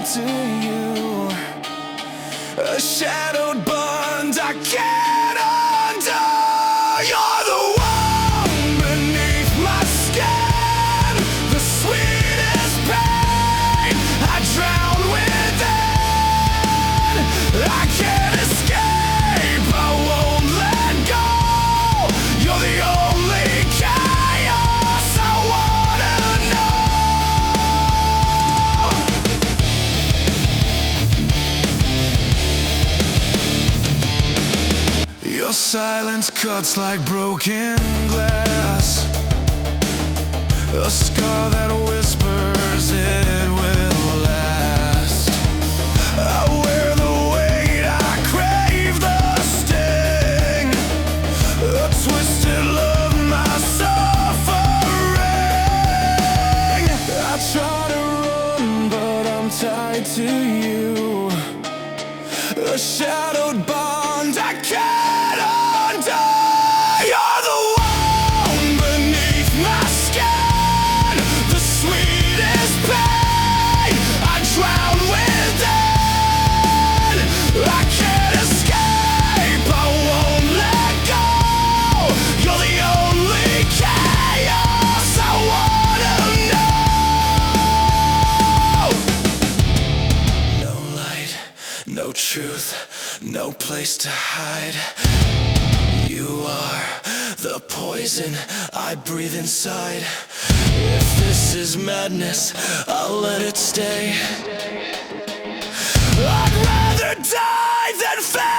to you. A shadowed bond I can't undo. You're the one beneath my skin, the sweetest pain I drown within. I can't escape, I won't let go. You're the only chaos I wanna know. Your silence cuts like broken glass, a scar that whispers it will last. I wear the weight, I crave the sting, a twisted love, my suffering. I try to run, but I'm tied to you. A shadowed bond I can't undo. You're the one beneath my skin, the sweetest pain I drown within. I can't escape, I won't let go. You're the only chaos I wanna know. No light, no truth, no place to hide. You are the poison I breathe inside. If this is madness, I'll let it stay. I'd rather die than fail.